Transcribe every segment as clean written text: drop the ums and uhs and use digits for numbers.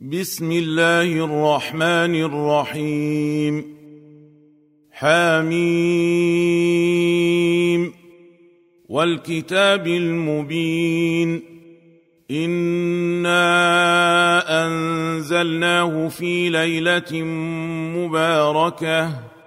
بسم الله الرحمن الرحيم. حميم والكتاب المبين. إنا أنزلناه في ليلة مباركة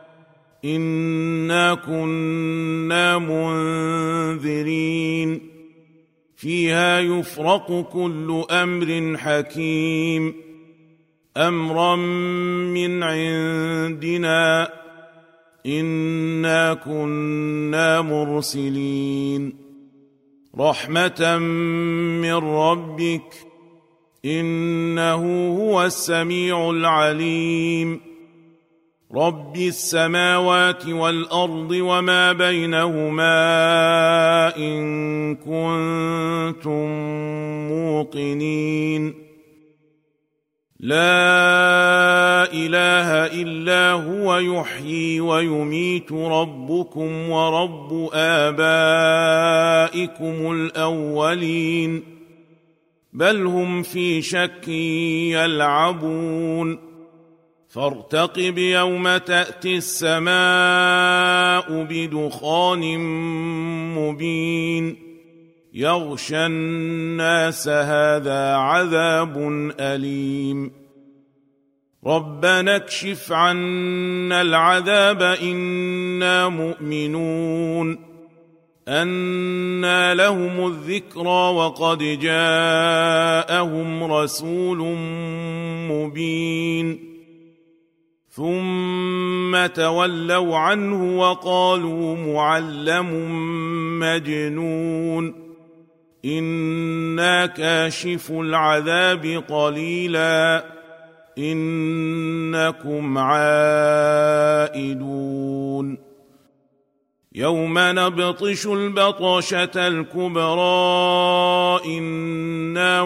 إنا كنا منذرين فيها يفرق كل أمر حكيم أمرا من عندنا إنا كنا مرسلين رحمة من ربك إنه هو السميع العليم رب السماوات والأرض وما بينهما إن كنتم موقنين لا إله إلا هو يحيي ويميت ربكم ورب آبائكم الأولين بل هم في شك يلعبون فارتقب يوم تأتي السماء بدخان مبين يغشى الناس هذا عذاب أليم ربنا اكشف عنا العذاب إنا مؤمنون أنى لهم الذكرى وقد جاءهم رسول مبين ثم تولوا عنه وقالوا معلم مجنون إنا كاشف العذاب قليلا إنكم عائدون يوم نبطش البطشة الكبرى إنا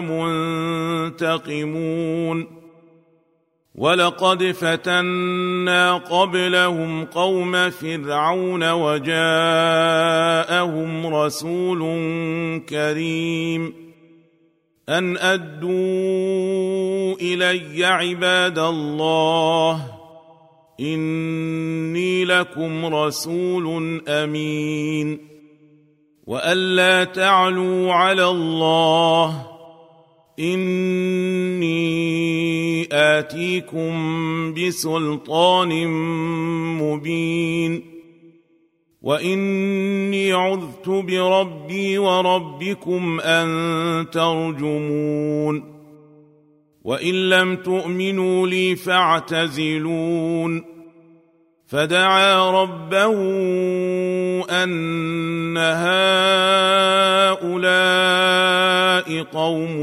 منتقمون ولقد فتنا قبلهم قوم فرعون وجاءهم رسول كريم أن أدوا إلي عباد الله إني لكم رسول أمين وألا تعلوا على الله إني آتيكم بسلطان مبين وإني عذت بربي وربكم أن ترجمون وإن لم تؤمنوا لي فاعتزلون فدعا ربه أن هؤلاء قوم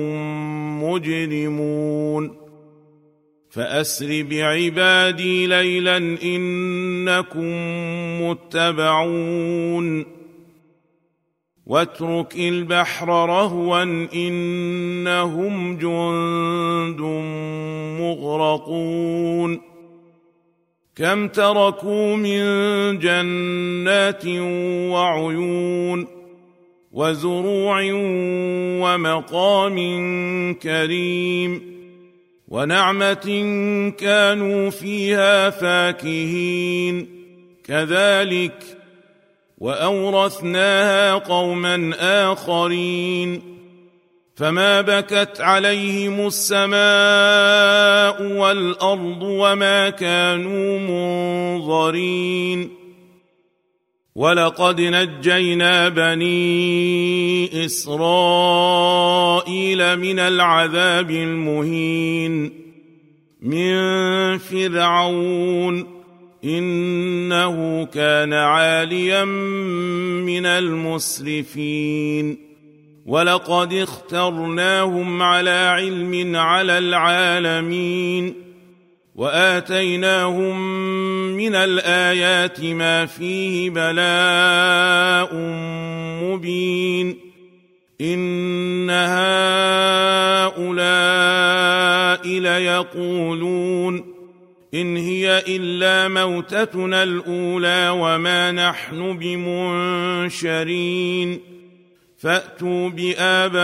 مجرمون فأسر بعبادي ليلا إنكم متبعون واترك البحر رهوا إنهم جند مغرقون كم تركوا من جنات وعيون وزروع ومقام كريم ونعمة كانوا فيها فاكهين كذلك وأورثناها قوما آخرين فما بكت عليهم السماء والأرض وما كانوا منظرين ولقد نجينا بني إسرائيل من العذاب المهين من فرعون إنه كان عاليا من المسرفين ولقد اخترناهم على علم على العالمين وآتيناهم من الآيات ما فيه بلاء مبين إن هؤلاء ليقولون إن هي إلا موتتنا الأولى وما نحن بمنشرين فأتوا بآبائنا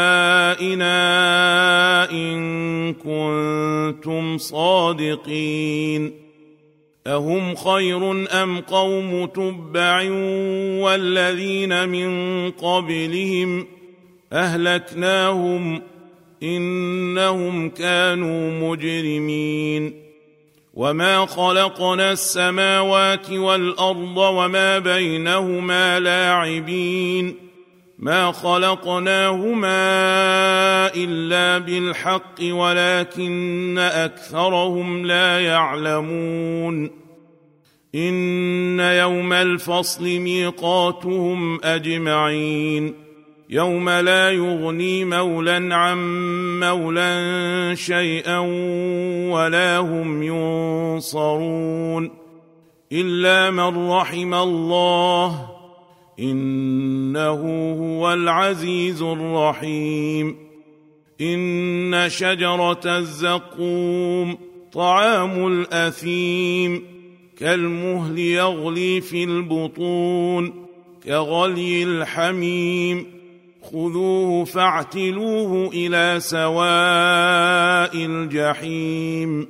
إن كنتم صادقين أهم خير أم قوم تبع والذين من قبلهم أهلكناهم إنهم كانوا مجرمين وما خلقنا السماوات والأرض وما بينهما لاعبين ما خلقناهما إلا بالحق ولكن أكثرهم لا يعلمون إن يوم الفصل ميقاتهم أجمعين يوم لا يغني مولى عن مولى شيئا ولا هم ينصرون إلا من رحم الله إنه هو العزيز الرحيم إن شجرة الزقوم طعام الأثيم كالمهل يغلي في البطون كغلي الحميم خذوه فاعتلوه إلى سواء الجحيم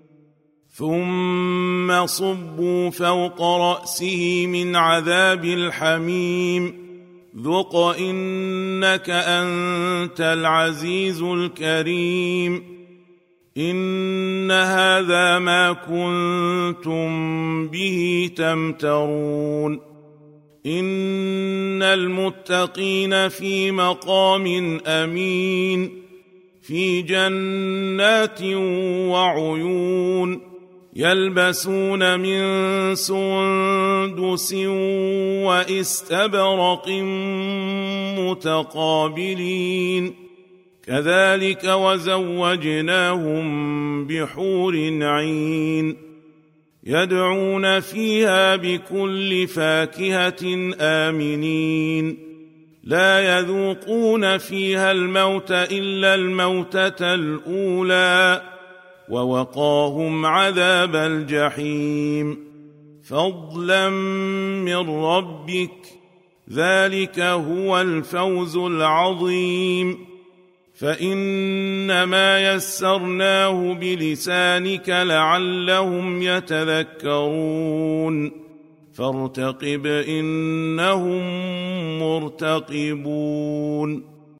ثم صبوا فوق رأسه من عذاب الحميم ذق إنك أنت العزيز الكريم إن هذا ما كنتم به تمترون إن المتقين في مقام أمين في جنات وعيون يلبسون من سندس واستبرق متقابلين كذلك وزوجناهم بحور عين يدعون فيها بكل فاكهة آمنين لا يذوقون فيها الموت إلا الموتة الأولى ووقاهم عذاب الجحيم فضلا من ربك ذلك هو الفوز العظيم فإنما يسرناه بلسانك لعلهم يتذكرون فارتقب إنهم مرتقبون